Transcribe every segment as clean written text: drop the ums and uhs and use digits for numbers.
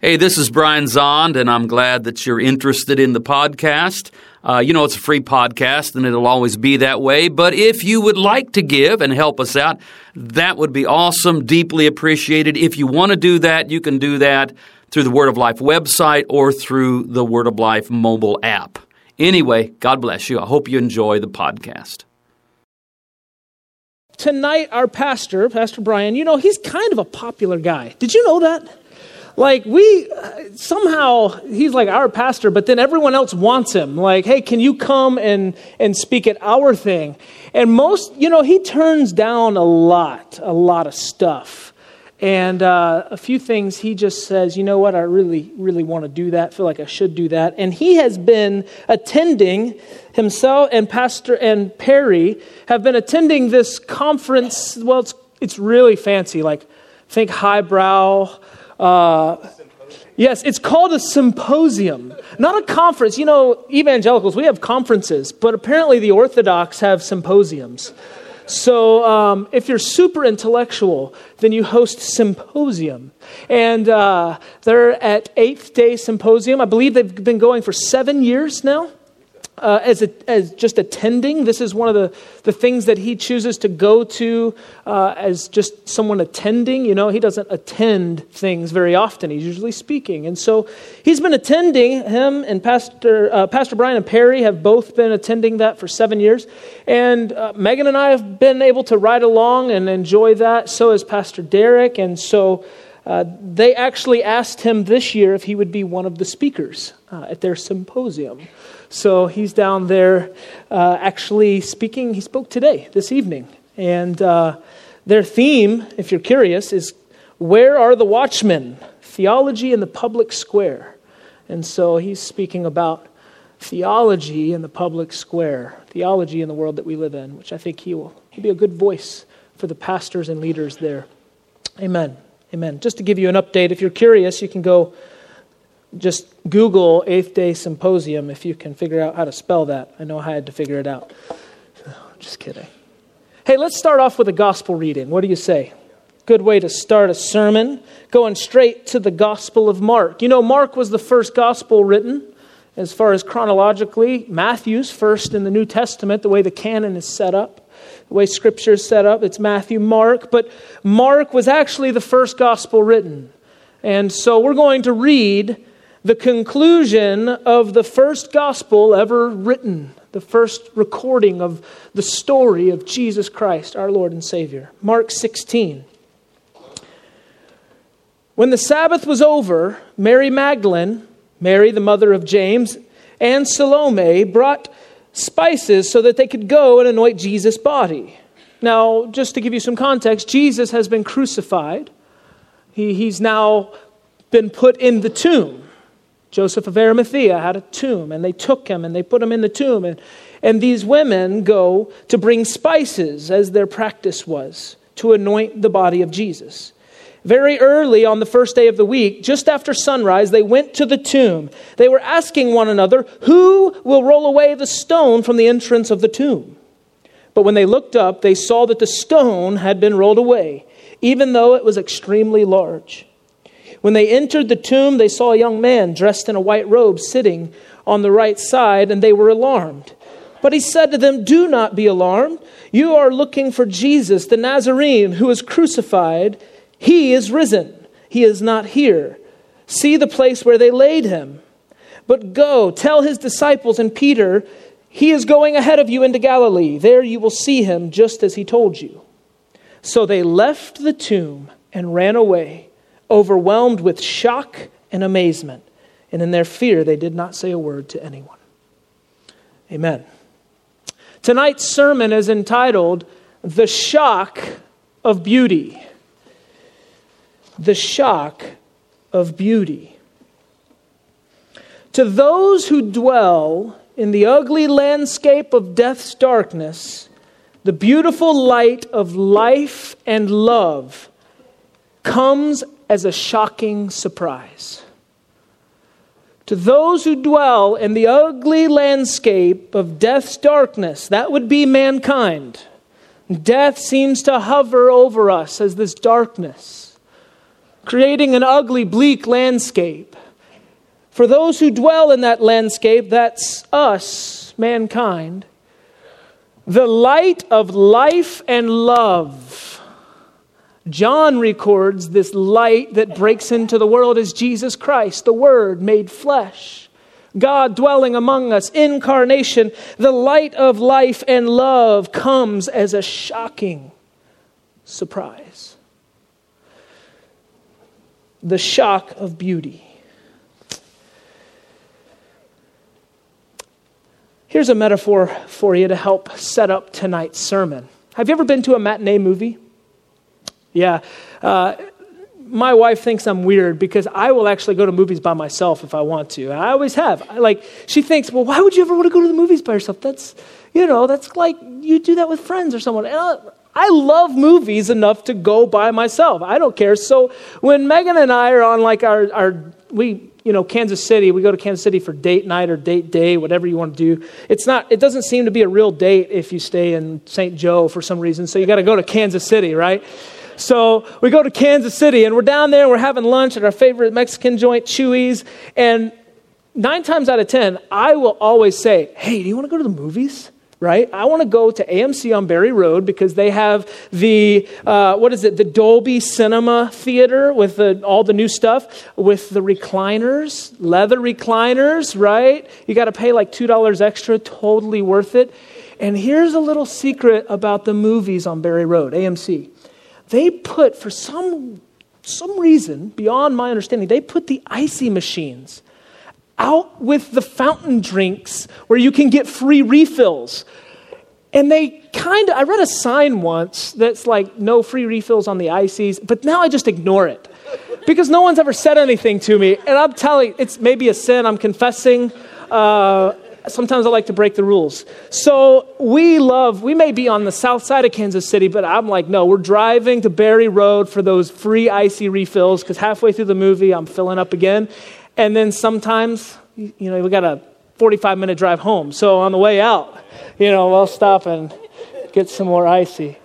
Hey, this is Brian Zond, and I'm glad that you're interested in the podcast. It's a free podcast, and it'll always be that way. But if you would like to give and help us out, that would be awesome, deeply appreciated. If you want to do that, you can do that through the Word of Life website or through the Word of Life mobile app. Anyway, God bless you. I hope you enjoy the podcast. Tonight, our pastor, Pastor Brian, he's kind of a popular guy. Did you know that? He's like our pastor, but then everyone else wants him. Like, hey, can you come and speak at our thing? And he turns down a lot of stuff. And a few things he just says, you know what, I really, really want to do that, feel like I should do that. And he has been attending, himself and Pastor and Perry have been attending this conference. Well, it's really fancy, like think highbrow. Yes, it's called a symposium, not a conference. Evangelicals, we have conferences, but apparently the Orthodox have symposiums. So if you're super intellectual, then you host symposium. And they're at 8th Day Symposium. I believe they've been going for 7 years now. As just attending. This is one of the things that he chooses to go to as just someone attending. He doesn't attend things very often. He's usually speaking. And so he's been attending. Him and Pastor Brian and Perry have both been attending that for 7 years. And Megan and I have been able to ride along and enjoy that. So has Pastor Derek. And so they actually asked him this year if he would be one of the speakers at their symposium. So he's down there actually speaking. He spoke this evening. And their theme, if you're curious, is Where Are the Watchmen? Theology in the Public Square. And so he's speaking about theology in the public square, theology in the world that we live in, which I think he'll be a good voice for the pastors and leaders there. Amen. Amen. Just to give you an update, if you're curious, you can go just Google 8th Day Symposium if you can figure out how to spell that. I know I had to figure it out. Just kidding. Hey, let's start off with a gospel reading. What do you say? Good way to start a sermon, going straight to the Gospel of Mark. Mark was the first gospel written as far as chronologically. Matthew's first in the New Testament, the way the canon is set up. The way Scripture is set up, it's Matthew, Mark. But Mark was actually the first gospel written. And so we're going to read the conclusion of the first gospel ever written, the first recording of the story of Jesus Christ, our Lord and Savior. Mark 16. When the Sabbath was over, Mary Magdalene, Mary the mother of James, and Salome brought spices so that they could go and anoint Jesus' body. Now, just to give you some context, Jesus has been crucified. He's now been put in the tomb. Joseph of Arimathea had a tomb, and they took him and they put him in the tomb. And these women go to bring spices, as their practice was, to anoint the body of Jesus. Very early on the first day of the week, just after sunrise, they went to the tomb. They were asking one another, who will roll away the stone from the entrance of the tomb? But when they looked up, they saw that the stone had been rolled away, even though it was extremely large. When they entered the tomb, they saw a young man dressed in a white robe sitting on the right side, and they were alarmed. But he said to them, do not be alarmed. You are looking for Jesus, the Nazarene, who was crucified. He is risen. He is not here. See the place where they laid him. But go, tell his disciples and Peter, he is going ahead of you into Galilee. There you will see him just as he told you. So they left the tomb and ran away, overwhelmed with shock and amazement. And in their fear, they did not say a word to anyone. Amen. Tonight's sermon is entitled, The Shock of Beauty. The Shock of Beauty. To those who dwell in the ugly landscape of death's darkness, the beautiful light of life and love comes as a shocking surprise. To those who dwell in the ugly landscape of death's darkness, that would be mankind. Death seems to hover over us as this darkness. creating an ugly, bleak landscape. For those who dwell in that landscape, that's us, mankind. The light of life and love. John records this light that breaks into the world as Jesus Christ, the Word made flesh. God dwelling among us, incarnation. The light of life and love comes as a shocking surprise. The shock of beauty. Here's a metaphor for you to help set up tonight's sermon. Have you ever been to a matinee movie? Yeah. My wife thinks I'm weird because I will actually go to movies by myself if I want to. I always have. She thinks, well, why would you ever want to go to the movies by yourself? That's like you do that with friends or someone. I love movies enough to go by myself. I don't care. So when Megan and I are on Kansas City, we go to Kansas City for date night or date day, whatever you want to do. It doesn't seem to be a real date if you stay in St. Joe for some reason. So you got to go to Kansas City, right? So we go to Kansas City and we're down there and we're having lunch at our favorite Mexican joint, Chuy's. And 9 times out of 10, I will always say, hey, do you want to go to the movies? Right? I want to go to AMC on Berry Road because they have the Dolby Cinema Theater with all the new stuff with the recliners, leather recliners, right? You got to pay like $2 extra, totally worth it. And here's a little secret about the movies on Berry Road, AMC. They put, for some reason, beyond my understanding, they put the icy machines out with the fountain drinks where you can get free refills. And I read a sign once that's like, no free refills on the ices, but now I just ignore it because no one's ever said anything to me. And I'm telling, it's maybe a sin, I'm confessing. Sometimes I like to break the rules. So we may be on the south side of Kansas City, but I'm like, no, we're driving to Berry Road for those free icy refills because halfway through the movie, I'm filling up again. And then sometimes, we got a 45-minute drive home. So on the way out, we'll stop and get some more icy.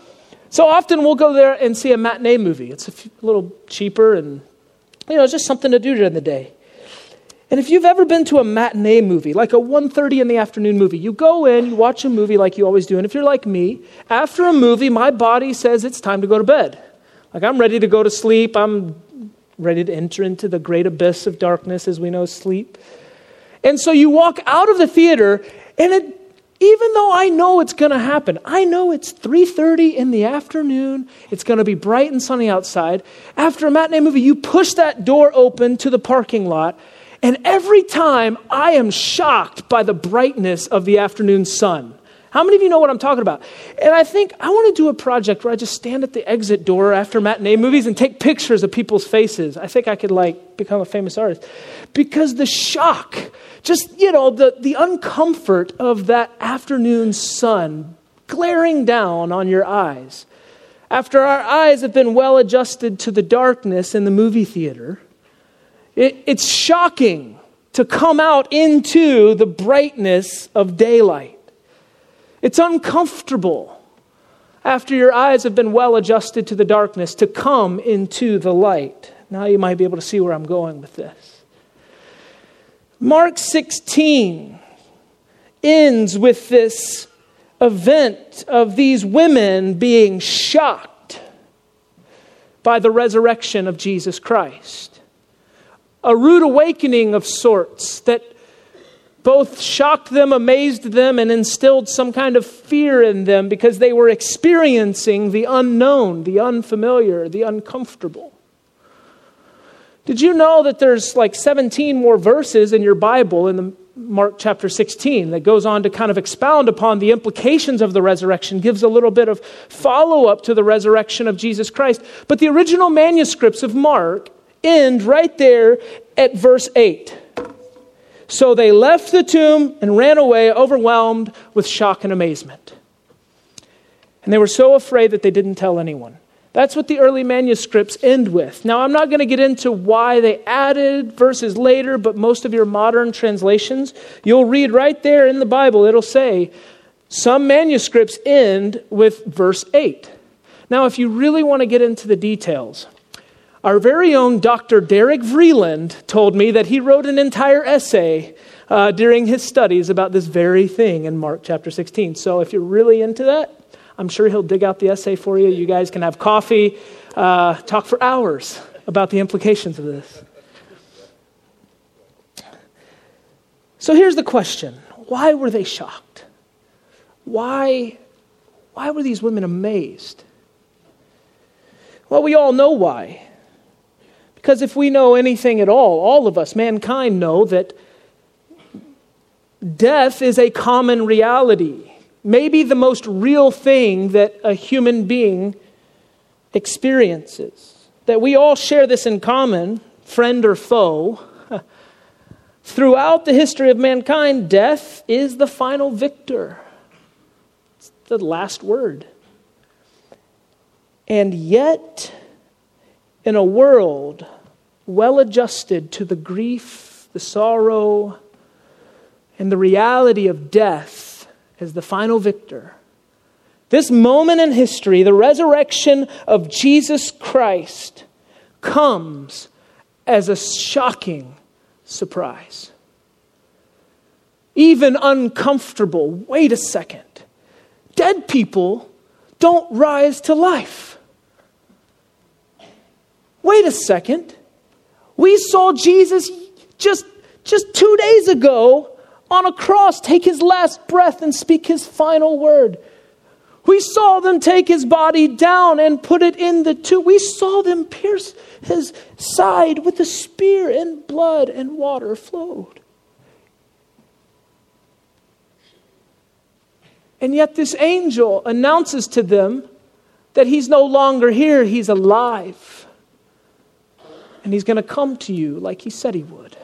So often we'll go there and see a matinee movie. It's a little cheaper and, it's just something to do during the day. And if you've ever been to a matinee movie, like a 1:30 in the afternoon movie, you go in, you watch a movie like you always do. And if you're like me, after a movie, my body says it's time to go to bed. Like I'm ready to go to sleep. I'm ready to enter into the great abyss of darkness, as we know, sleep. And so you walk out of the theater, and even though I know it's going to happen, I know it's 3:30 in the afternoon, it's going to be bright and sunny outside. After a matinee movie, you push that door open to the parking lot, and every time I am shocked by the brightness of the afternoon sun. How many of you know what I'm talking about? And I think I want to do a project where I just stand at the exit door after matinee movies and take pictures of people's faces. I think I could become a famous artist. Because the shock, just, the uncomfort of that afternoon sun glaring down on your eyes. After our eyes have been well adjusted to the darkness in the movie theater, it's shocking to come out into the brightness of daylight. It's uncomfortable after your eyes have been well adjusted to the darkness to come into the light. Now you might be able to see where I'm going with this. Mark 16 ends with this event of these women being shocked by the resurrection of Jesus Christ. A rude awakening of sorts that both shocked them, amazed them, and instilled some kind of fear in them because they were experiencing the unknown, the unfamiliar, the uncomfortable. Did you know that there's 17 more verses in your Bible in the Mark chapter 16 that goes on to kind of expound upon the implications of the resurrection, gives a little bit of follow-up to the resurrection of Jesus Christ. But the original manuscripts of Mark end right there at verse 8. So they left the tomb and ran away, overwhelmed with shock and amazement. And they were so afraid that they didn't tell anyone. That's what the early manuscripts end with. Now, I'm not going to get into why they added verses later, but most of your modern translations, you'll read right there in the Bible, it'll say, some manuscripts end with verse 8. Now, if you really want to get into the details, Our very own Dr. Derek Vreeland told me that he wrote an entire essay during his studies about this very thing in Mark chapter 16. So if you're really into that, I'm sure he'll dig out the essay for you. You guys can have coffee, talk for hours about the implications of this. So here's the question. Why were they shocked? Why were these women amazed? Well, we all know why. Because if we know anything at all of us, mankind, know that death is a common reality. Maybe the most real thing that a human being experiences. That we all share this in common, friend or foe. Throughout the history of mankind, death is the final victor. It's the last word. And yet, in a world well adjusted to the grief, the sorrow, and the reality of death as the final victor, this moment in history, the resurrection of Jesus Christ, comes as a shocking surprise. Even uncomfortable. Wait a second. Dead people don't rise to life. Wait a second. We saw Jesus just 2 days ago on a cross take his last breath and speak his final word. We saw them take his body down and put it in the tomb. We saw them pierce his side with a spear, and blood and water flowed. And yet this angel announces to them that he's no longer here, he's alive. And he's going to come to you like he said he would.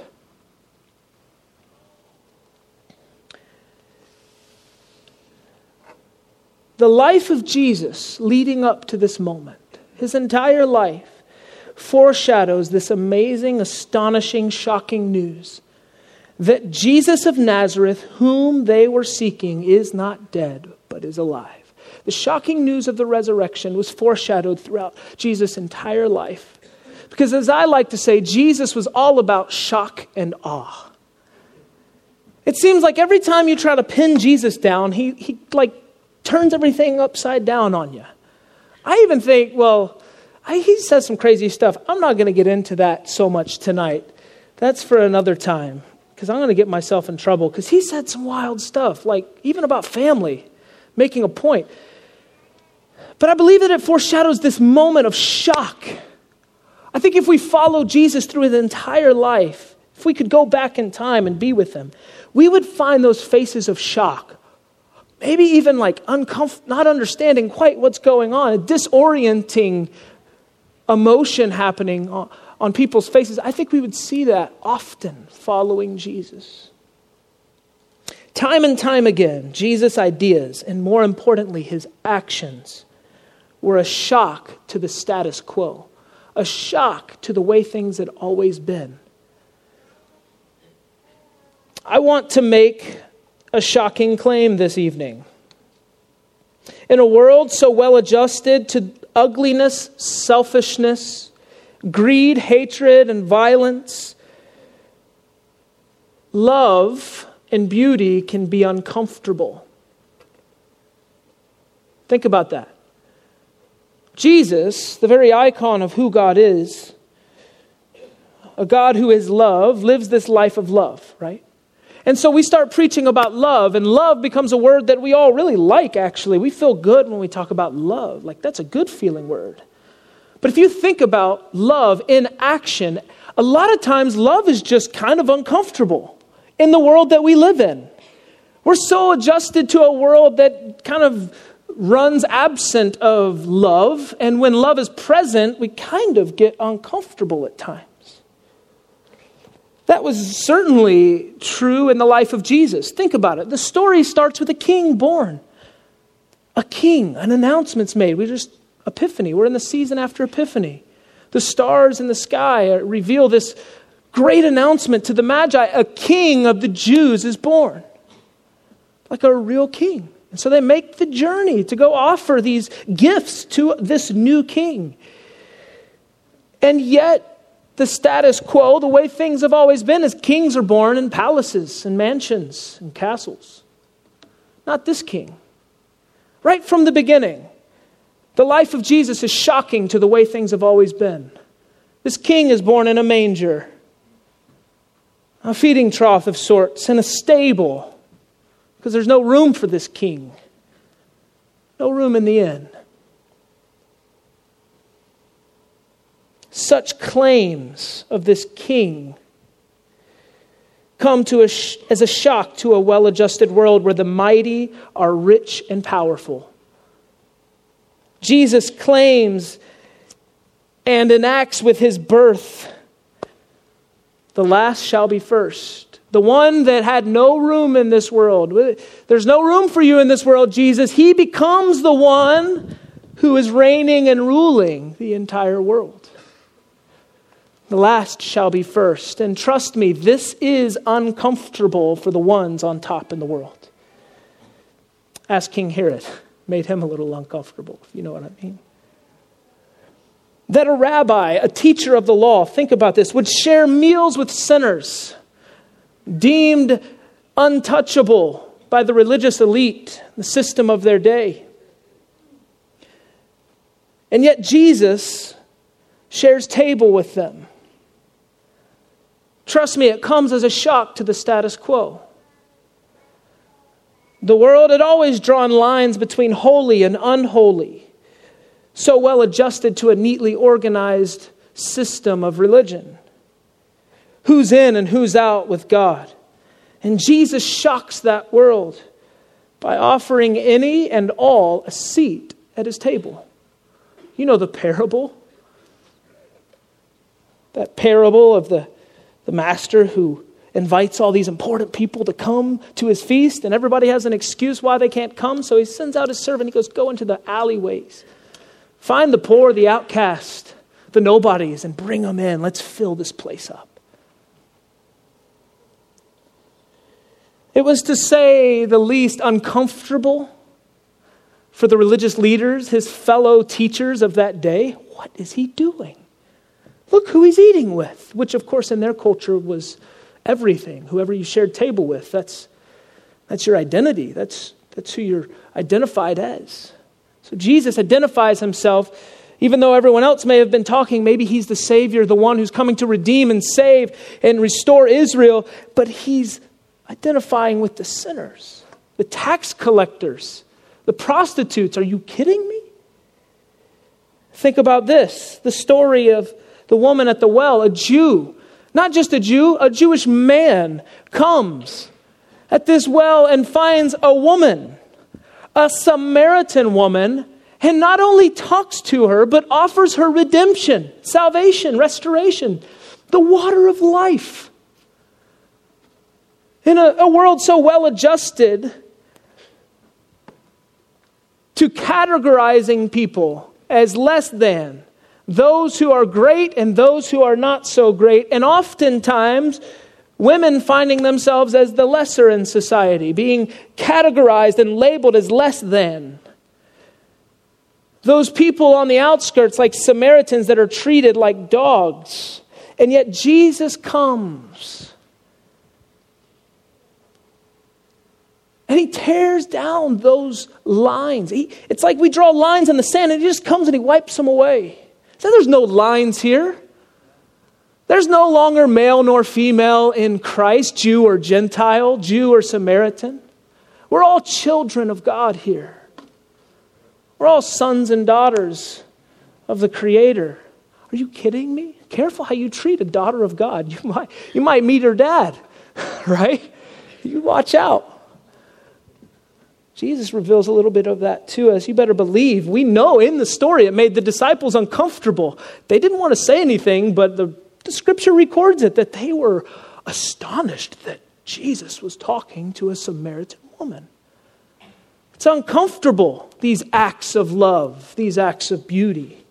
The life of Jesus leading up to this moment, his entire life, foreshadows this amazing, astonishing, shocking news that Jesus of Nazareth, whom they were seeking, is not dead, but is alive. The shocking news of the resurrection was foreshadowed throughout Jesus' entire life. Because as I like to say, Jesus was all about shock and awe. It seems like every time you try to pin Jesus down, he turns everything upside down on you. I even think, he says some crazy stuff. I'm not going to get into that so much tonight. That's for another time, because I'm going to get myself in trouble, because he said some wild stuff, like even about family, making a point. But I believe that it foreshadows this moment of shock. I think if we follow Jesus through his entire life, if we could go back in time and be with him, we would find those faces of shock. Maybe even like not understanding quite what's going on, a disorienting emotion happening on people's faces. I think we would see that often following Jesus. Time and time again, Jesus' ideas, and more importantly, his actions, were a shock to the status quo, a shock to the way things had always been. I want to make a shocking claim this evening. In a world so well adjusted to ugliness, selfishness, greed, hatred, and violence, love and beauty can be uncomfortable. Think about that. Jesus, the very icon of who God is, a God who is love, lives this life of love, right? And so we start preaching about love, and love becomes a word that we all really like, actually. We feel good when we talk about love. Like, that's a good feeling word. But if you think about love in action, a lot of times love is just kind of uncomfortable in the world that we live in. We're so adjusted to a world that kind of runs absent of love, and when love is present, we kind of get uncomfortable at times. That was certainly true in the life of Jesus. Think about it. The story starts with a king born. A king, an announcement's made. Epiphany. We're in the season after Epiphany. The stars in the sky reveal this great announcement to the Magi. A king of the Jews is born. Like a real king. And so they make the journey to go offer these gifts to this new king. And yet, the status quo, the way things have always been, is kings are born in palaces and mansions and castles. Not this king. Right from the beginning, the life of Jesus is shocking to the way things have always been. This king is born in a manger, a feeding trough of sorts, in a stable, because there's no room for this king. No room in the inn. Such claims of this king come to as a shock to a well-adjusted world where the mighty are rich and powerful. Jesus claims and enacts with his birth, the last shall be first. The one that had no room in this world. There's no room for you in this world, Jesus. He becomes the one who is reigning and ruling the entire world. The last shall be first. And trust me, this is uncomfortable for the ones on top in the world. Ask King Herod. Made him a little uncomfortable, if you know what I mean. That a rabbi, a teacher of the law, think about this, would share meals with sinners, deemed untouchable by the religious elite, the system of their day. And yet Jesus shares table with them. Trust me, it comes as a shock to the status quo. The world had always drawn lines between holy and unholy, so well adjusted to a neatly organized system of religion. Who's in and who's out with God. And Jesus shocks that world by offering any and all a seat at his table. You know the parable? That parable of the master who invites all these important people to come to his feast, and everybody has an excuse why they can't come, so he sends out his servant. He goes, go into the alleyways. Find the poor, the outcast, the nobodies, and bring them in. Let's fill this place up. It was, to say the least, uncomfortable for the religious leaders, his fellow teachers of that day. What is he doing? Look who he's eating with, which of course in their culture was everything. Whoever you shared table with, that's your identity. That's who you're identified as. So Jesus identifies himself, even though everyone else may have been talking, maybe he's the Savior, the one who's coming to redeem and save and restore Israel, but he's identifying with the sinners, the tax collectors, the prostitutes. Are you kidding me? Think about this, the story of the woman at the well, a Jew, not just a Jew, a Jewish man comes at this well and finds a woman, a Samaritan woman, and not only talks to her, but offers her redemption, salvation, restoration, the water of life. In a world so well adjusted to categorizing people as less than, those who are great and those who are not so great, and oftentimes women finding themselves as the lesser in society, being categorized and labeled as less than. Those people on the outskirts, like Samaritans, that are treated like dogs. And yet Jesus comes. And he tears down those lines. It's like we draw lines in the sand and he just comes and he wipes them away. So there's no lines here. There's no longer male nor female in Christ, Jew or Gentile, Jew or Samaritan. We're all children of God here. We're all sons and daughters of the Creator. Are you kidding me? Careful how you treat a daughter of God. You might meet her dad, right? You watch out. Jesus reveals a little bit of that to us. You better believe. We know in the story it made the disciples uncomfortable. They didn't want to say anything, but the scripture records it, that they were astonished that Jesus was talking to a Samaritan woman. It's uncomfortable, these acts of love, these acts of beauty.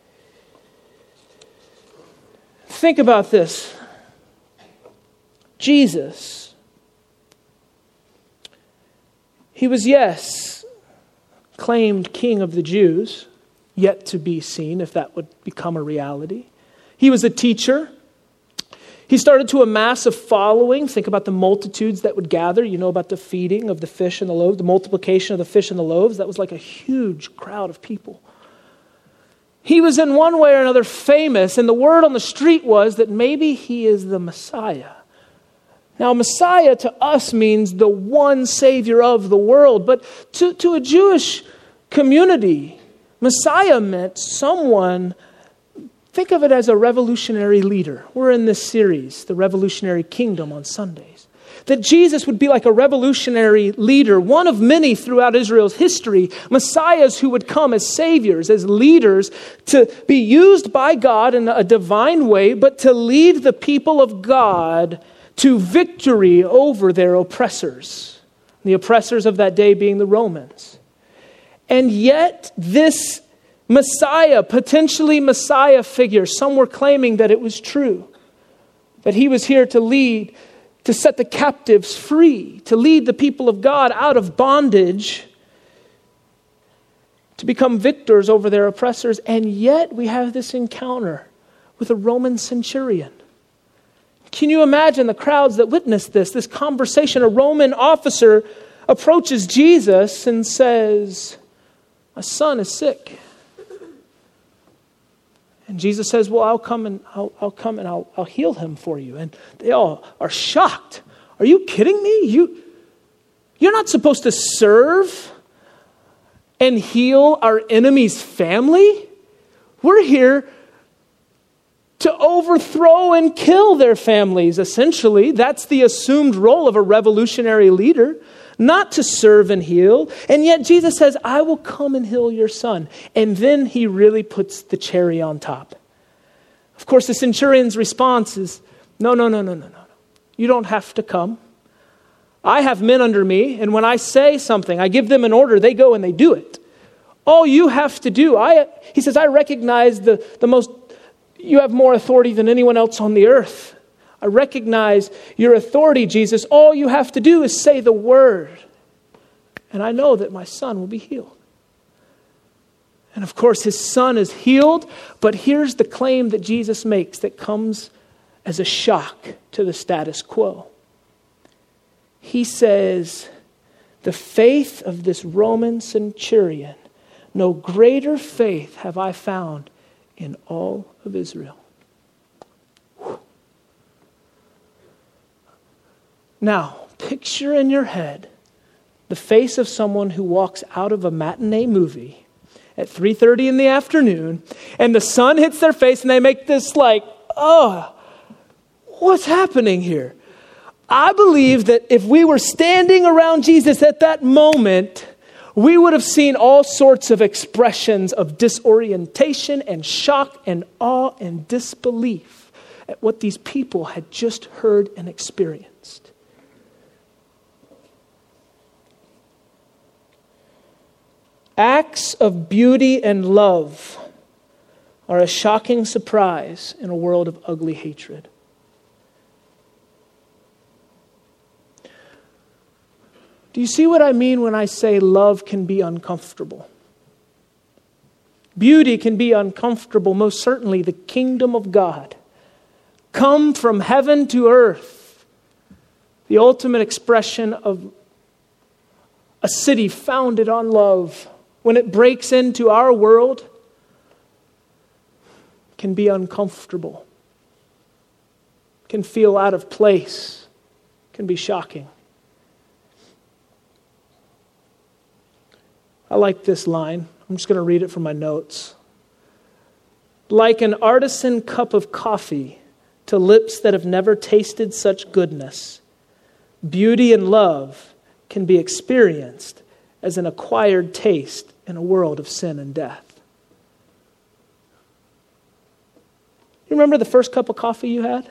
Think about this. Jesus, he was, yes, claimed King of the Jews, yet to be seen if that would become a reality. He was a teacher. He started to amass a following. Think about the multitudes that would gather. You know about the feeding of the fish and the loaves, the multiplication of the fish and the loaves. That was like a huge crowd of people. He was in one way or another famous, and the word on the street was that maybe he is the Messiah. Now, Messiah to us means the one Savior of the world, but to a Jewish community, Messiah meant someone. Think of it as a revolutionary leader. We're in this series, The Revolutionary Kingdom, on Sundays. That Jesus would be like a revolutionary leader, one of many throughout Israel's history, messiahs who would come as saviors, as leaders, to be used by God in a divine way, but to lead the people of God to victory over their oppressors. The oppressors of that day being the Romans. And yet this Messiah, potentially Messiah figure, some were claiming that it was true. That he was here to lead, to set the captives free, to lead the people of God out of bondage, to become victors over their oppressors. And yet we have this encounter with a Roman centurion. Can you imagine the crowds that witnessed this conversation? A Roman officer approaches Jesus and says, "My son is sick." And Jesus says, "Well, I'll come and I'll heal him for you." And they all are shocked. Are you kidding me? You're not supposed to serve and heal our enemy's family. We're here to overthrow and kill their families, essentially. That's the assumed role of a revolutionary leader, not to serve and heal. And yet Jesus says, "I will come and heal your son." And then he really puts the cherry on top. Of course, the centurion's response is, No. You don't have to come. I have men under me, and when I say something, I give them an order, they go and they do it. All you have to do, he says, I recognize you have more authority than anyone else on the earth. I recognize your authority, Jesus. All you have to do is say the word. And I know that my son will be healed. And of course, his son is healed. But here's the claim that Jesus makes that comes as a shock to the status quo. He says, the faith of this Roman centurion, no greater faith have I found in all of Israel. Now, picture in your head the face of someone who walks out of a matinee movie at 3:30 in the afternoon, and the sun hits their face, and they make this what's happening here? I believe that if we were standing around Jesus at that moment, we would have seen all sorts of expressions of disorientation and shock and awe and disbelief at what these people had just heard and experienced. Acts of beauty and love are a shocking surprise in a world of ugly hatred. Do you see what I mean when I say love can be uncomfortable? Beauty can be uncomfortable. Most certainly, the kingdom of God, come from heaven to earth, the ultimate expression of a city founded on love, when it breaks into our world, can be uncomfortable, can feel out of place, can be shocking. I like this line. I'm just going to read it from my notes. Like an artisan cup of coffee to lips that have never tasted such goodness, beauty and love can be experienced as an acquired taste in a world of sin and death. You remember the first cup of coffee you had?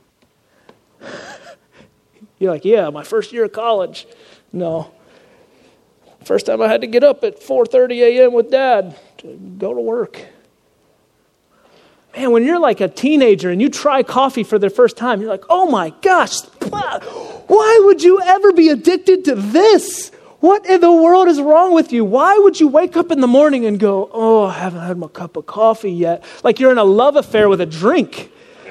You're like, yeah, my first year of college. No. First time I had to get up at 4:30 a.m. with Dad to go to work. Man, when you're like a teenager and you try coffee for the first time, you're like, oh my gosh, why would you ever be addicted to this? What in the world is wrong with you? Why would you wake up in the morning and go, oh, I haven't had my cup of coffee yet? Like you're in a love affair with a drink.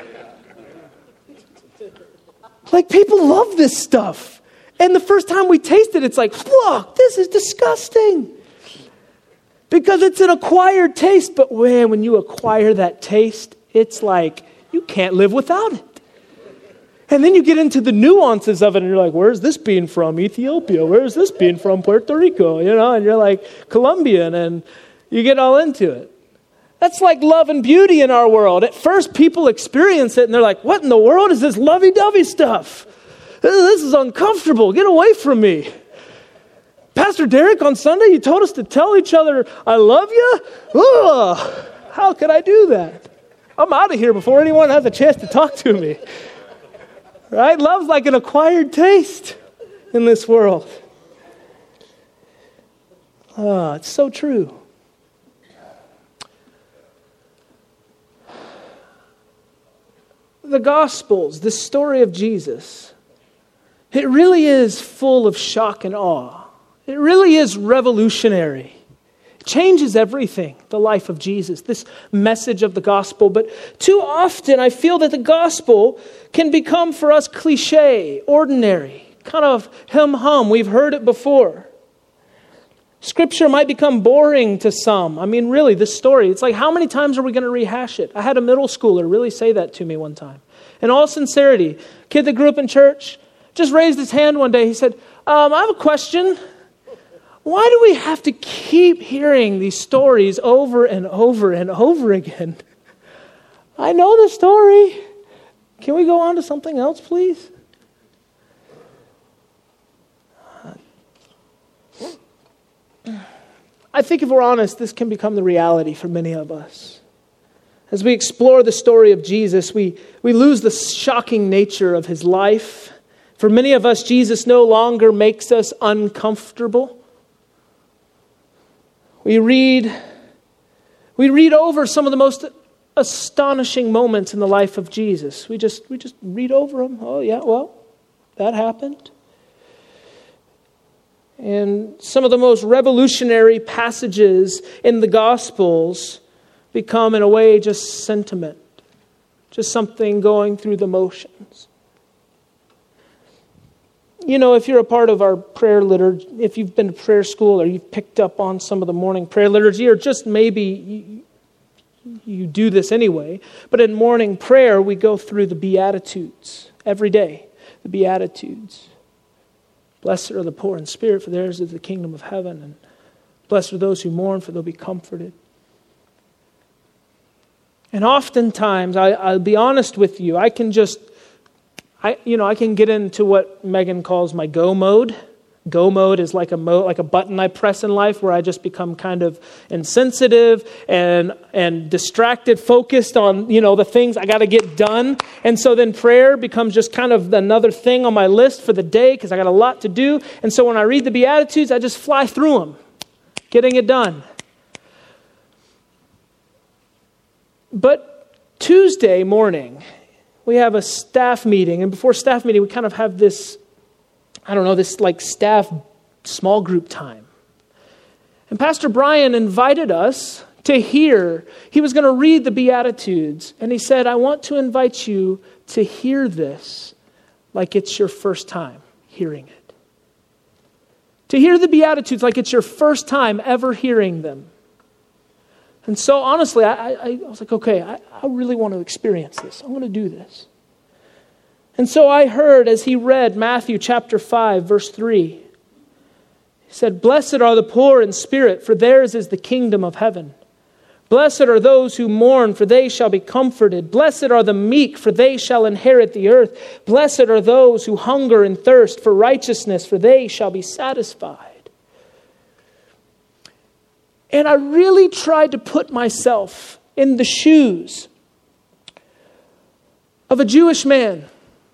Like people love this stuff. And the first time we taste it, it's like, whoa, this is disgusting. Because it's an acquired taste. But man, when you acquire that taste, it's like you can't live without it. And then you get into the nuances of it and you're like, where's this bean from? Ethiopia. Where's this bean from? Puerto Rico. And you're like Colombian, and you get all into it. That's like love and beauty in our world. At first people experience it and they're like, what in the world is this lovey-dovey stuff? This is uncomfortable. Get away from me. Pastor Derek, on Sunday you told us to tell each other, I love you? Ugh, how could I do that? I'm out of here before anyone has a chance to talk to me. Right? Love's like an acquired taste in this world. Oh, it's so true. The Gospels, the story of Jesus, it really is full of shock and awe. It really is revolutionary. It changes everything, the life of Jesus, this message of the gospel. But too often I feel that the gospel can become for us cliche, ordinary, kind of hum-hum. We've heard it before. Scripture might become boring to some. I mean, really, this story, it's like, how many times are we going to rehash it? I had a middle schooler really say that to me one time. In all sincerity, a kid that grew up in church just raised his hand one day. He said, I have a question. Why do we have to keep hearing these stories over and over and over again? I know the story. Can we go on to something else, please? I think if we're honest, this can become the reality for many of us. As we explore the story of Jesus, we lose the shocking nature of his life. For many of us, Jesus no longer makes us uncomfortable. We read over some of the most astonishing moments in the life of Jesus. We just read over them. Oh yeah, well, that happened. And some of the most revolutionary passages in the Gospels become, in a way, just sentiment. Just something going through the motions. You know, if you're a part of our prayer liturgy, if you've been to prayer school or you've picked up on some of the morning prayer liturgy, or just maybe you do this anyway, but in morning prayer we go through the Beatitudes every day. The Beatitudes. Blessed are the poor in spirit, for theirs is the kingdom of heaven. And blessed are those who mourn, for they'll be comforted. And oftentimes, I'll be honest with you, I can get into what Megan calls my go mode. Go mode is like a button I press in life where I just become kind of insensitive and distracted, focused on, the things I got to get done. And so then prayer becomes just kind of another thing on my list for the day because I got a lot to do. And so when I read the Beatitudes, I just fly through them, getting it done. But Tuesday morning, we have a staff meeting. And before staff meeting, we kind of have this like staff small group time. And Pastor Brian invited us to hear. He was going to read the Beatitudes. And he said, I want to invite you to hear this like it's your first time hearing it. To hear the Beatitudes like it's your first time ever hearing them. And so honestly, I was like, okay, I really want to experience this. I'm going to do this. And so I heard as he read Matthew chapter 5, verse 3. He said, blessed are the poor in spirit, for theirs is the kingdom of heaven. Blessed are those who mourn, for they shall be comforted. Blessed are the meek, for they shall inherit the earth. Blessed are those who hunger and thirst for righteousness, for they shall be satisfied. And I really tried to put myself in the shoes of a Jewish man.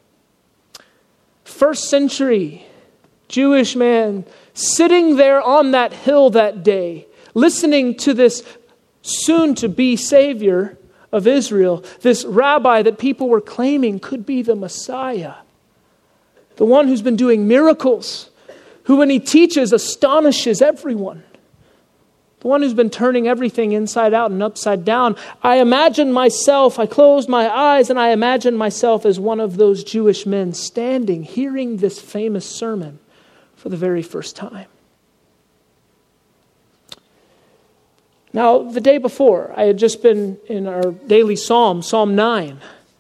First century Jewish man sitting there on that hill that day, listening to this soon-to-be Savior of Israel, this rabbi that people were claiming could be the Messiah, the one who's been doing miracles, who when he teaches astonishes everyone. The one who's been turning everything inside out and upside down. I closed my eyes and I imagined myself as one of those Jewish men standing, hearing this famous sermon for the very first time. Now, the day before, I had just been in our daily psalm, Psalm 9,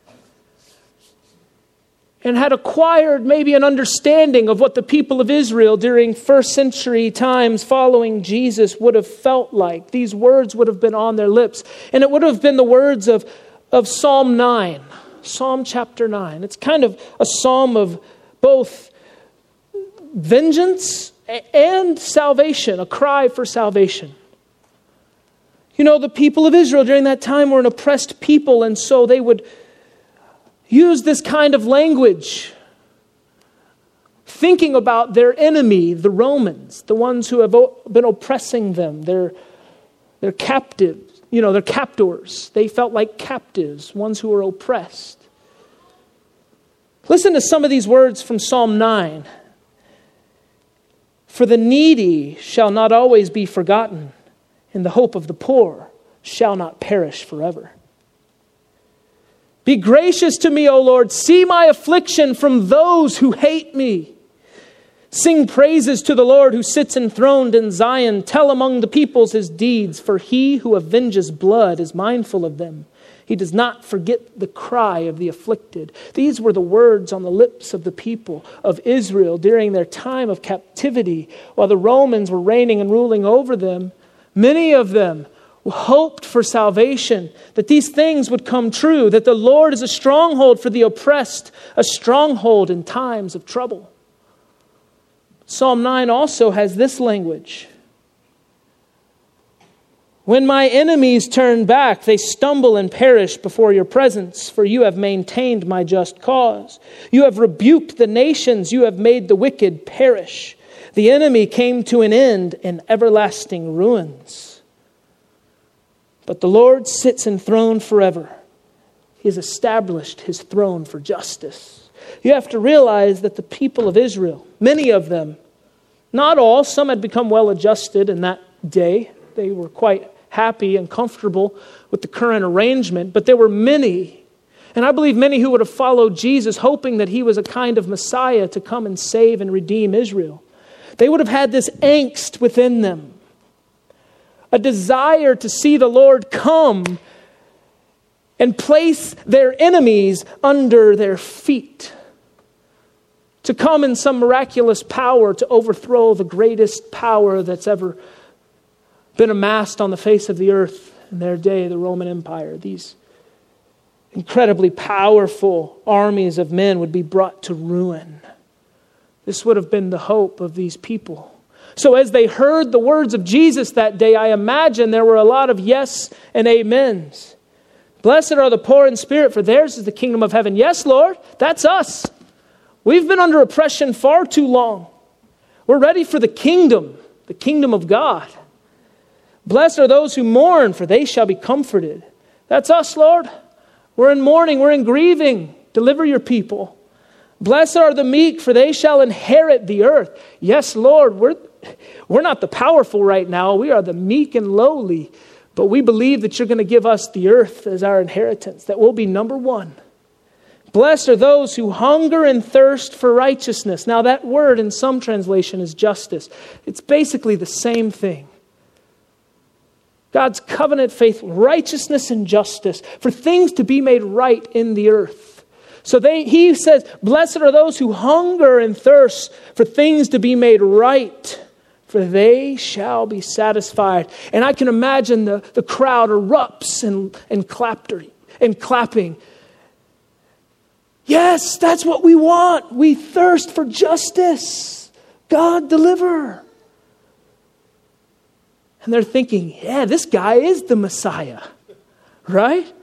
and had acquired maybe an understanding of what the people of Israel during first century times following Jesus would have felt like. These words would have been on their lips. And it would have been the words of Psalm 9, Psalm chapter 9. It's kind of a psalm of both vengeance and salvation, a cry for salvation. You know, the people of Israel during that time were an oppressed people, and so they would use this kind of language, thinking about their enemy, the Romans, the ones who have been oppressing them. They're captives, they're captors. They felt like captives, ones who were oppressed. Listen to some of these words from Psalm 9. For the needy shall not always be forgotten, and the hope of the poor shall not perish forever. Be gracious to me, O Lord. See my affliction from those who hate me. Sing praises to the Lord who sits enthroned in Zion. Tell among the peoples his deeds, for he who avenges blood is mindful of them. He does not forget the cry of the afflicted. These were the words on the lips of the people of Israel during their time of captivity, while the Romans were reigning and ruling over them. Many of them hoped for salvation, that these things would come true, that the Lord is a stronghold for the oppressed, a stronghold in times of trouble. Psalm 9 also has this language. When my enemies turn back, they stumble and perish before your presence, for you have maintained my just cause. You have rebuked the nations, you have made the wicked perish. The enemy came to an end in everlasting ruins. But the Lord sits enthroned forever. He has established his throne for justice. You have to realize that the people of Israel, many of them, not all, some had become well adjusted in that day. They were quite happy and comfortable with the current arrangement, but there were many, and I believe many who would have followed Jesus, hoping that he was a kind of Messiah to come and save and redeem Israel. They would have had this angst within them, a desire to see the Lord come and place their enemies under their feet, to come in some miraculous power to overthrow the greatest power that's ever been amassed on the face of the earth in their day, the Roman Empire. These incredibly powerful armies of men would be brought to ruin. This would have been the hope of these people. So as they heard the words of Jesus that day, I imagine there were a lot of yes and amens. Blessed are the poor in spirit, for theirs is the kingdom of heaven. Yes, Lord, that's us. We've been under oppression far too long. We're ready for the kingdom of God. Blessed are those who mourn, for they shall be comforted. That's us, Lord. We're in mourning, we're in grieving. Deliver your people. Blessed are the meek, for they shall inherit the earth. Yes, Lord, we're not the powerful right now. We are the meek and lowly. But we believe that you're going to give us the earth as our inheritance, that we'll be number one. Blessed are those who hunger and thirst for righteousness. Now that word in some translation is justice. It's basically the same thing. God's covenant faith, righteousness and justice, for things to be made right in the earth. So he says, blessed are those who hunger and thirst for things to be made right, for they shall be satisfied. And I can imagine the crowd erupts and clapping. Yes, that's what we want. We thirst for justice. God, deliver. And they're thinking, yeah, this guy is the Messiah, right?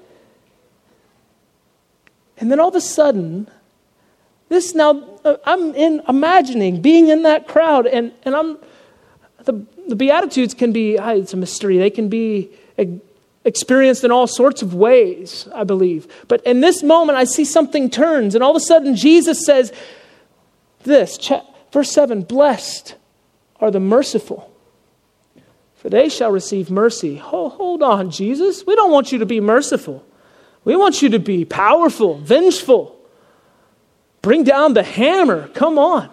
And then all of a sudden, I'm imagining being in that crowd, and the Beatitudes can be, it's a mystery. They can be experienced in all sorts of ways, I believe. But in this moment, I see something turns, and all of a sudden, Jesus says this, Verse 7, blessed are the merciful, for they shall receive mercy. Hold on, Jesus. We don't want you to be merciful. We want you to be powerful, vengeful. Bring down the hammer. Come on.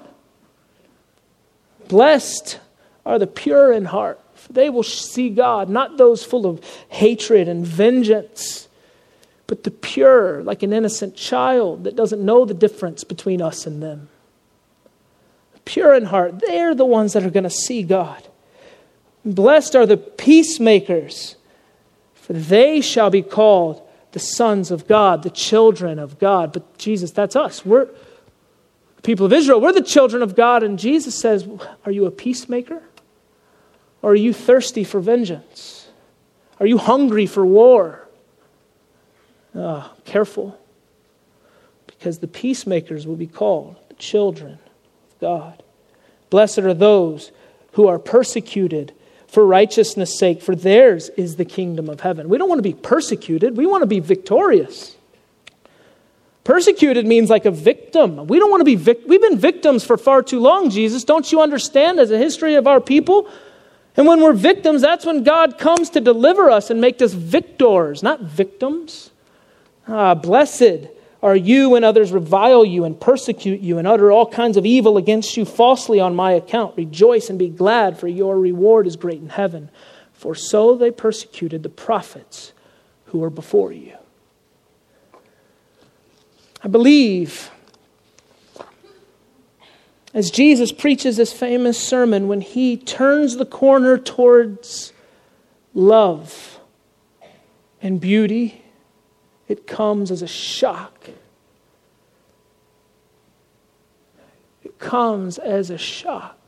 Blessed are the pure in heart, for they will see God, not those full of hatred and vengeance, but the pure, like an innocent child that doesn't know the difference between us and them. The pure in heart, they're the ones that are going to see God. Blessed are the peacemakers, for they shall be called the sons of God, the children of God. But Jesus, that's us. We're the people of Israel. We're the children of God. And Jesus says, are you a peacemaker? Or are you thirsty for vengeance? Are you hungry for war? Careful. Because the peacemakers will be called the children of God. Blessed are those who are persecuted for righteousness' sake, for theirs is the kingdom of heaven. We don't want to be persecuted. We want to be victorious. Persecuted means like a victim. We don't want to be we've been victims for far too long, Jesus. Don't you understand as a history of our people? And when we're victims, that's when God comes to deliver us and make us victors, not victims. Blessed are you when others revile you and persecute you and utter all kinds of evil against you falsely on my account. Rejoice and be glad, for your reward is great in heaven. For so they persecuted the prophets who were before you. I believe as Jesus preaches this famous sermon, when he turns the corner towards love and beauty, it comes as a shock. It comes as a shock.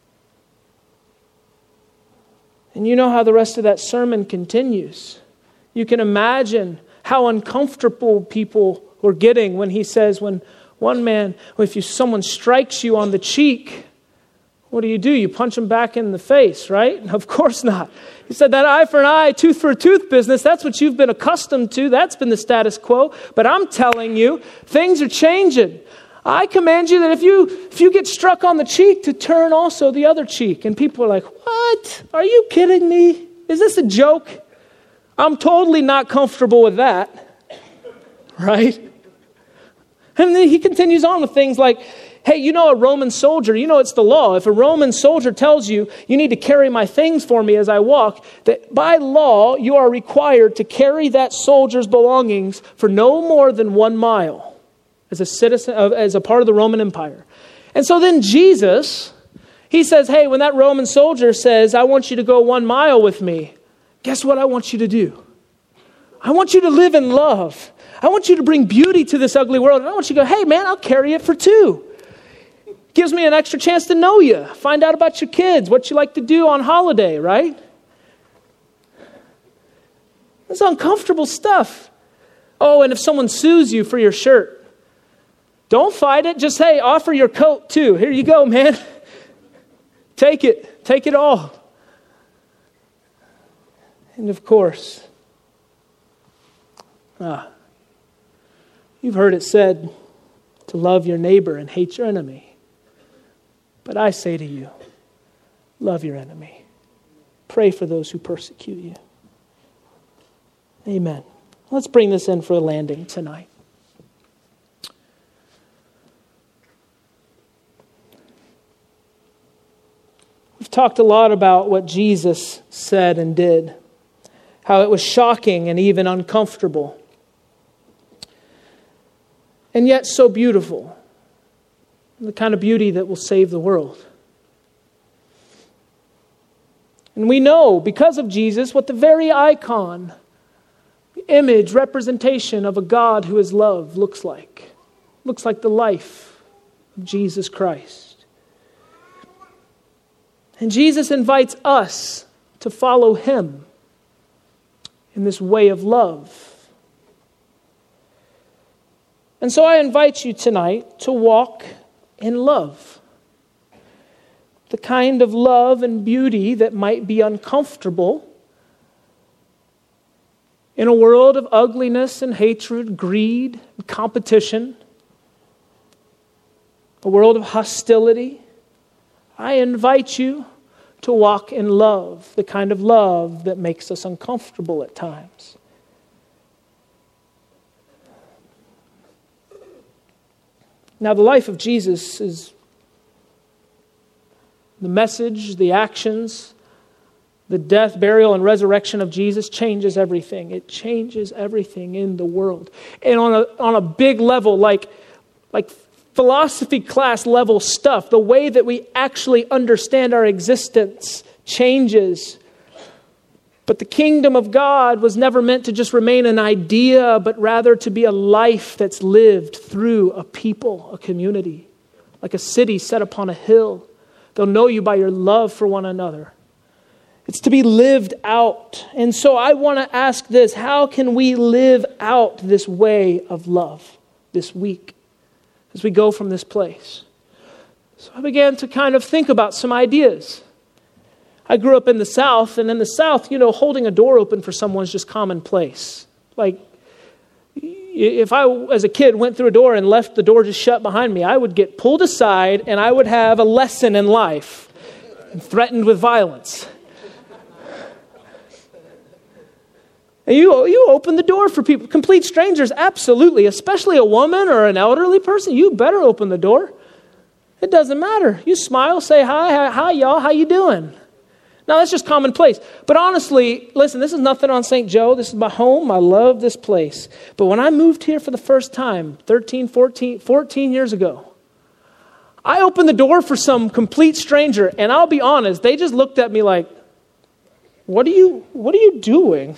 And you know how the rest of that sermon continues. You can imagine how uncomfortable people were getting when he says, when one man, if someone strikes you on the cheek, what do? You punch him back in the face, right? Of course not. He said that eye for an eye, tooth for a tooth business, that's what you've been accustomed to. That's been the status quo. But I'm telling you, things are changing. I command you that if you get struck on the cheek, to turn also the other cheek. And people are like, what? Are you kidding me? Is this a joke? I'm totally not comfortable with that. Right? And then he continues on with things like, hey, you know a Roman soldier, you know it's the law. If a Roman soldier tells you, you need to carry my things for me as I walk, that by law you are required to carry that soldier's belongings for no more than 1 mile as a citizen, as a part of the Roman Empire. And so then Jesus, he says, hey, when that Roman soldier says, I want you to go 1 mile with me, guess what I want you to do? I want you to live in love. I want you to bring beauty to this ugly world. And I want you to go, hey man, I'll carry it for 2. Gives me an extra chance to know you. Find out about your kids, what you like to do on holiday, right? It's uncomfortable stuff. Oh, and if someone sues you for your shirt, don't fight it. Just, hey, offer your coat too. Here you go, man. Take it. Take it all. And of course, you've heard it said to love your neighbor and hate your enemy. But I say to you, love your enemy. Pray for those who persecute you. Amen. Let's bring this in for a landing tonight. We've talked a lot about what Jesus said and did, how it was shocking and even uncomfortable, and yet so beautiful. The kind of beauty that will save the world. And we know, because of Jesus, what the very icon, image, representation of a God who is love looks like. Looks like the life of Jesus Christ. And Jesus invites us to follow him in this way of love. And so I invite you tonight to walk in love. The kind of love and beauty that might be uncomfortable in a world of ugliness and hatred, greed and competition, a world of hostility, I invite you to walk in love, the kind of love that makes us uncomfortable at times. Now, the life of Jesus is the message, the actions, the death, burial, and resurrection of Jesus changes everything. It changes everything in the world. And on a big level, like philosophy class level stuff, the way that we actually understand our existence changes. But the kingdom of God was never meant to just remain an idea, but rather to be a life that's lived through a people, a community, like a city set upon a hill. They'll know you by your love for one another. It's to be lived out. And so I want to ask this: how can we live out this way of love this week as we go from this place? So I began to kind of think about some ideas. I grew up in the South, and in the South, holding a door open for someone is just commonplace. Like, if I, as a kid, went through a door and left the door just shut behind me, I would get pulled aside and I would have a lesson in life and threatened with violence. And you open the door for people, complete strangers, absolutely, especially a woman or an elderly person, you better open the door. It doesn't matter. You smile, say hi y'all, how you doing? Now, that's just commonplace. But honestly, listen, this is nothing on St. Joe. This is my home. I love this place. But when I moved here for the first time, 14 years ago, I opened the door for some complete stranger. And I'll be honest, they just looked at me like, what are you doing?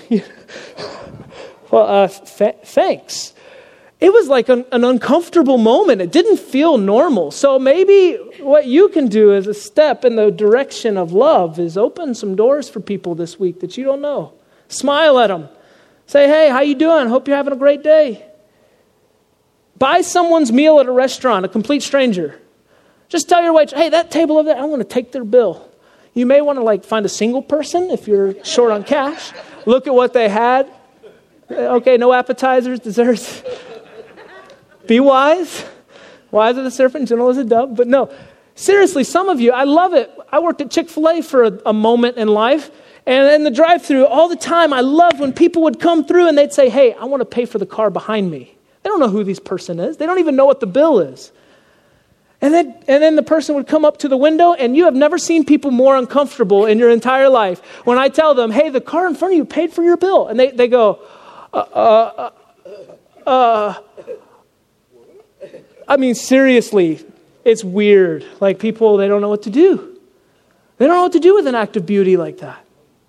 Well, thanks. It was like an uncomfortable moment. It didn't feel normal. So maybe what you can do as a step in the direction of love is open some doors for people this week that you don't know. Smile at them. Say, hey, how you doing? Hope you're having a great day. Buy someone's meal at a restaurant, a complete stranger. Just tell your waitress, hey, that table over there, I want to take their bill. You may want to find a single person if you're short on cash. Look at what they had. Okay, no appetizers, desserts. Be wise. Wise as a serpent, gentle as a dove. But no, seriously, some of you, I love it. I worked at Chick-fil-A for a moment in life. And in the drive-thru, all the time, I loved when people would come through and they'd say, hey, I want to pay for the car behind me. They don't know who this person is. They don't even know what the bill is. And then the person would come up to the window, and you have never seen people more uncomfortable in your entire life. When I tell them, hey, the car in front of you paid for your bill. And they go, I mean, seriously, it's weird. Like people, they don't know what to do. They don't know what to do with an act of beauty like that.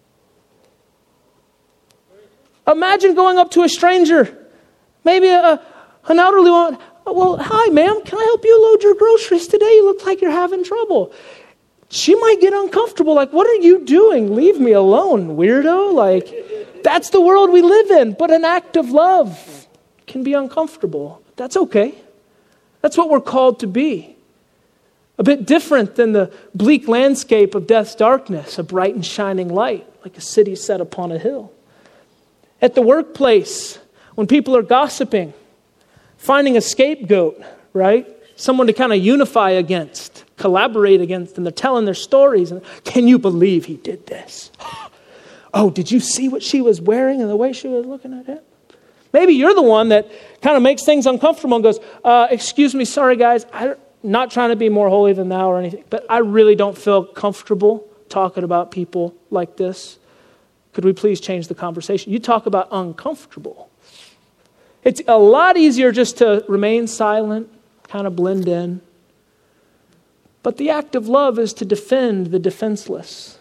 Imagine going up to a stranger, maybe an elderly woman. Well, hi, ma'am, can I help you load your groceries today? You look like you're having trouble. She might get uncomfortable. Like, what are you doing? Leave me alone, weirdo. Like, that's the world we live in. But an act of love can be uncomfortable. That's okay. That's what we're called to be. A bit different than the bleak landscape of death's darkness, a bright and shining light, like a city set upon a hill. At the workplace, when people are gossiping, finding a scapegoat, right? Someone to kind of unify against, collaborate against, and they're telling their stories. And can you believe he did this? Oh, did you see what she was wearing and the way she was looking at it? Maybe you're the one that kind of makes things uncomfortable and goes, excuse me, sorry guys, I'm not trying to be more holy than thou or anything, but I really don't feel comfortable talking about people like this. Could we please change the conversation? You talk about uncomfortable. It's a lot easier just to remain silent, kind of blend in. But the act of love is to defend the defenseless.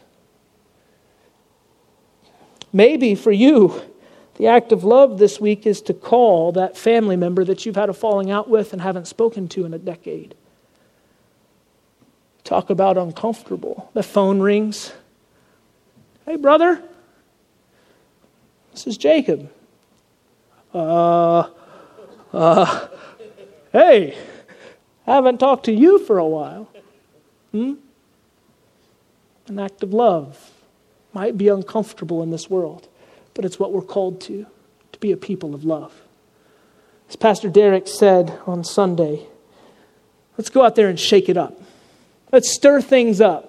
Maybe for you, the act of love this week is to call that family member that you've had a falling out with and haven't spoken to in a decade. Talk about uncomfortable. The phone rings. Hey, brother. This is Jacob. Hey, I haven't talked to you for a while. An act of love might be uncomfortable in this world, but it's what we're called to be a people of love. As Pastor Derek said on Sunday, let's go out there and shake it up. Let's stir things up.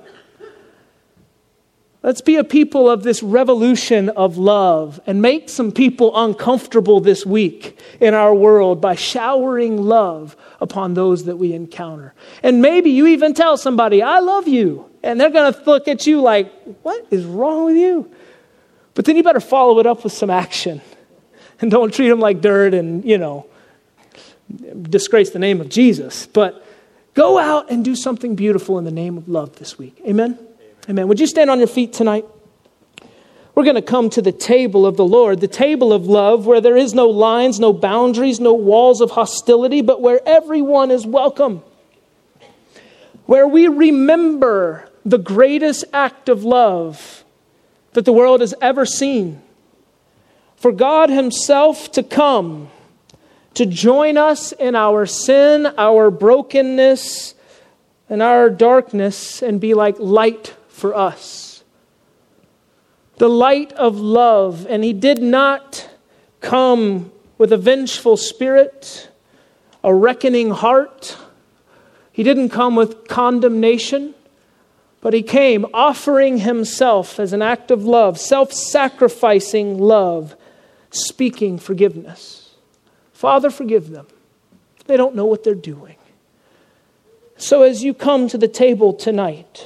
Let's be a people of this revolution of love and make some people uncomfortable this week in our world by showering love upon those that we encounter. And maybe you even tell somebody, I love you. And they're going to look at you like, what is wrong with you? But then you better follow it up with some action. And don't treat them like dirt and, disgrace the name of Jesus. But go out and do something beautiful in the name of love this week. Amen? Amen. Would you stand on your feet tonight? We're going to come to the table of the Lord, the table of love, where there is no lines, no boundaries, no walls of hostility, but where everyone is welcome. Where we remember the greatest act of love that the world has ever seen. For God Himself to come, to join us in our sin, our brokenness, and our darkness, and be like light for us. The light of love. And He did not come with a vengeful spirit, a reckoning heart. He didn't come with condemnation, but He came offering Himself as an act of love, self-sacrificing love, speaking forgiveness. Father, forgive them. They don't know what they're doing. So as you come to the table tonight,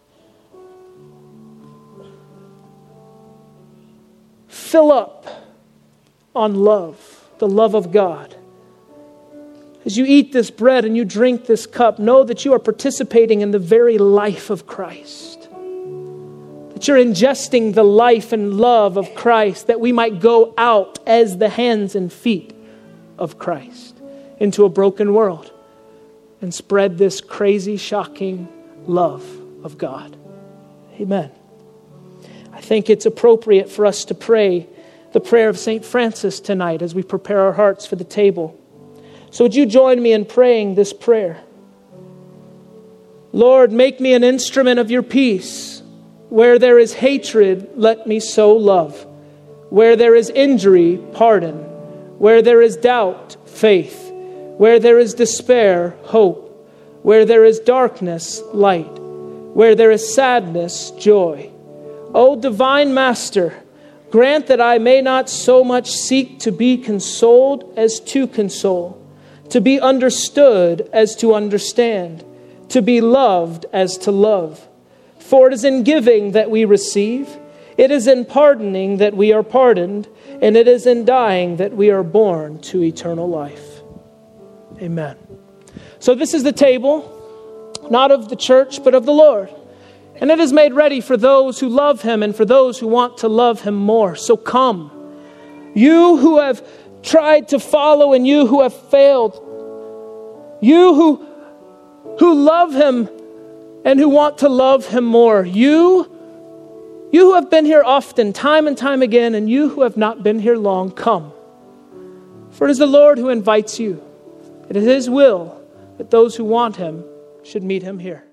fill up on love, the love of God. As you eat this bread and you drink this cup, know that you are participating in the very life of Christ. That you're ingesting the life and love of Christ, that we might go out as the hands and feet of Christ into a broken world and spread this crazy, shocking love of God. Amen. I think it's appropriate for us to pray the prayer of St. Francis tonight as we prepare our hearts for the table. So would you join me in praying this prayer? Lord, make me an instrument of your peace. Where there is hatred, let me sow love. Where there is injury, pardon. Where there is doubt, faith. Where there is despair, hope. Where there is darkness, light. Where there is sadness, joy. O divine Master, grant that I may not so much seek to be consoled as to console, to be understood as to understand, to be loved as to love. For it is in giving that we receive, it is in pardoning that we are pardoned, and it is in dying that we are born to eternal life. Amen. So this is the table, not of the church, but of the Lord. And it is made ready for those who love Him and for those who want to love Him more. So come, you who have tried to follow and you who have failed, you who love Him and who want to love Him more, you who have been here often, time and time again, and you who have not been here long, come. For it is the Lord who invites you. It is His will that those who want Him should meet Him here.